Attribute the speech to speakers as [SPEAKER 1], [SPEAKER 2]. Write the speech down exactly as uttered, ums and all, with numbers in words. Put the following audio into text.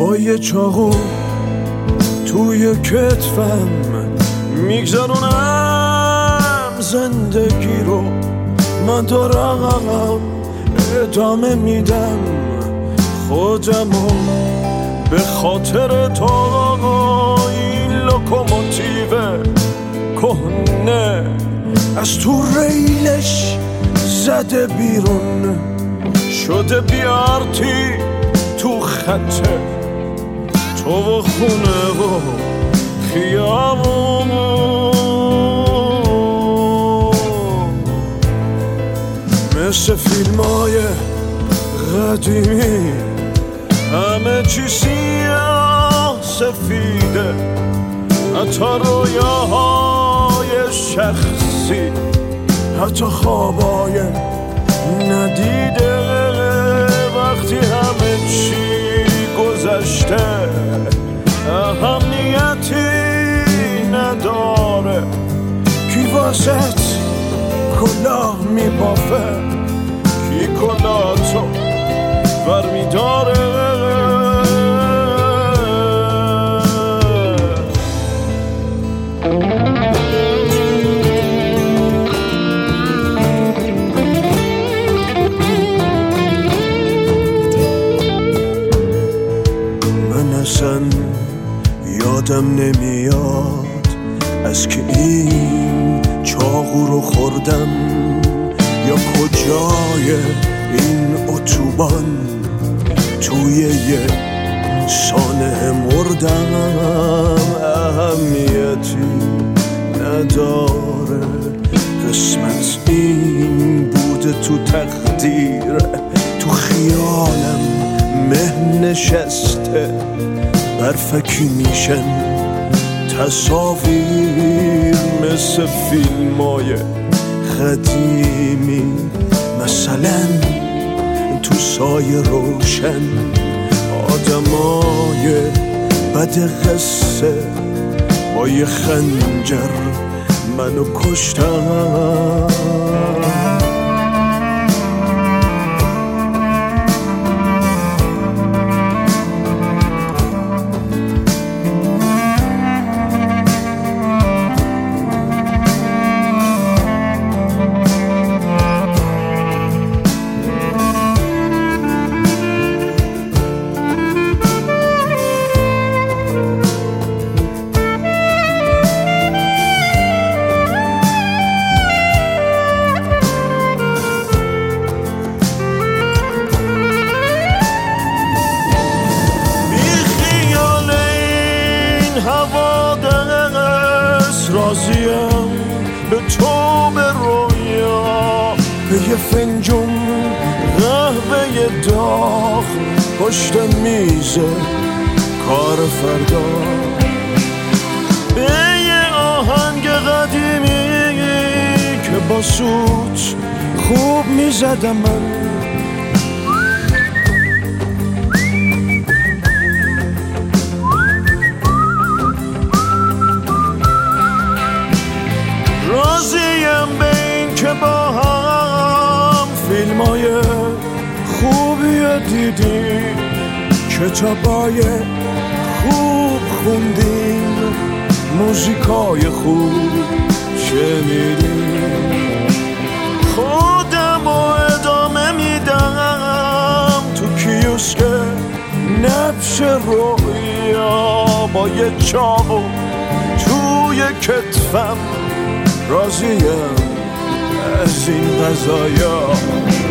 [SPEAKER 1] با یه چاقو توی کتفم میگذرونم زندگی رو. من دارم ادامه میدم خودمو به خاطر تو. این لوکوموتیو کهنه از تو ریلش زده بیرون، شده بیارتی تو خطه تو و خونه و خیابون. مثل فیلمای قدیمی همه چی سیاه سفیده، حتی رویاهای شخصی، حتی خوابای ندیده. وقتی همه چی گذشته اهمیتی نداره، کی واسط کلاه میبافه، کی کلاهتو ور میداره. یادم نمیاد از که این چاقو رو خوردم یا کجای این اتوبان توی یه سانه مردم. اهمیتی نداره، قسمت این بوده تو تقدیر، تو خیالم مه نشسته، برفکی میشن تصاویر مثل فیلمای قدیمی. مثلا تو سایه روشن آدمای بد قصه با یه خنجر منو کشتن. راضیم به تو به رویا، به یه فنجون قهوه داغ پشت میز کار فردا، به یه آهنگ قدیمی که با سوت خوب میزدم من. راضیم به این که با هم فیلمای خوبی دیدیم، کتابای خوب خوندیم، موزیکای خوب شنیدیم. خودم رو ادامه میدم تو کیوسک نبش رویا، با یه چاقو توی کتفم. راضیم از این قضایا.